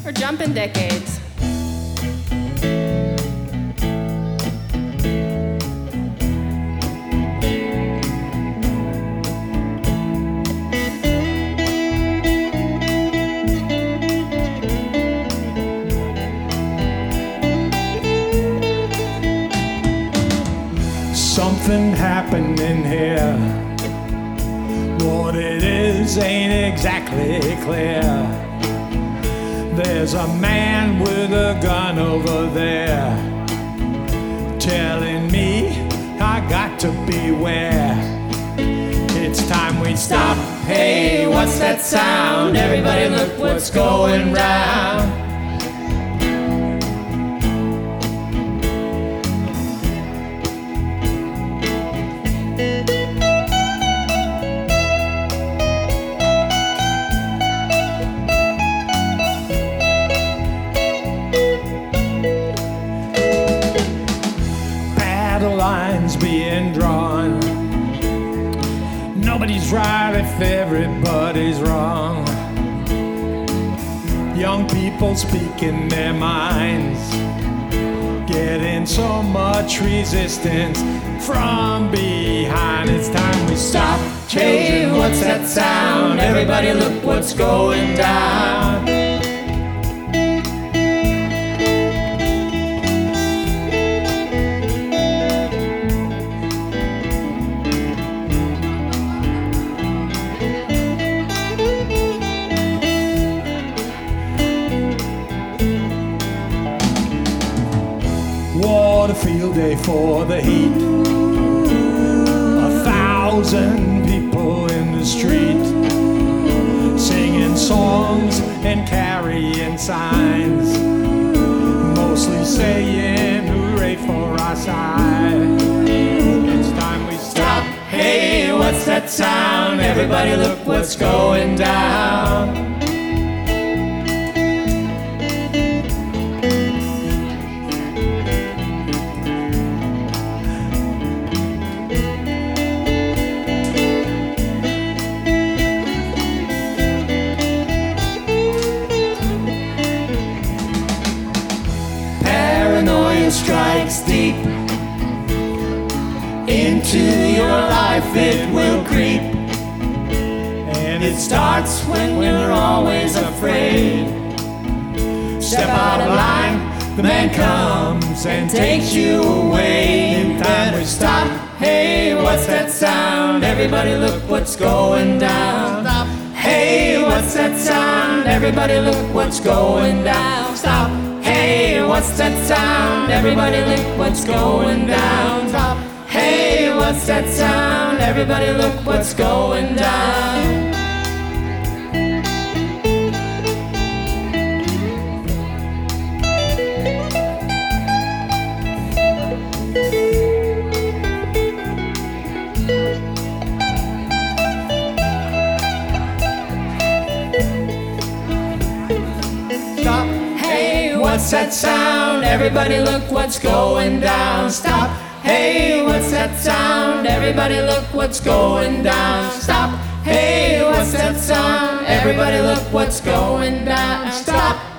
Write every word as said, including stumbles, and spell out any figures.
We're jumping decades. Something happened in here. What it is ain't exactly clear. There's a man with a gun over there telling me I got to beware. It's time we stop. Hey, what's that sound? Everybody look what's going round. Battle lines being drawn. Nobody's right if everybody's wrong. Young people speaking their minds, getting so much resistance from behind. It's time we stop. Hey, what's that sound? Everybody look what's going down. What a field day for the heat. A thousand people in the street, singing songs and carrying signs, mostly saying hooray for our side. It's time we stop. Hey, what's that sound? Everybody look what's going down. Paranoia strikes deep into your life, it will creep. And It starts when you're always afraid. Step out of line, the man comes and takes you away. In time we Stop. Hey, what's that sound? Everybody look what's going down. Stop. Hey, what's that sound? Everybody look what's going down. Stop. Hey, what's that sound? Everybody look what's going down. Stop. Hey, what's that sound? Everybody look what's going down. Stop. Hey, what's that sound? Everybody look what's going down. Stop. Hey, what's that sound? Everybody look what's going down. Stop. Hey, what's that sound? Everybody look what's going down. Stop.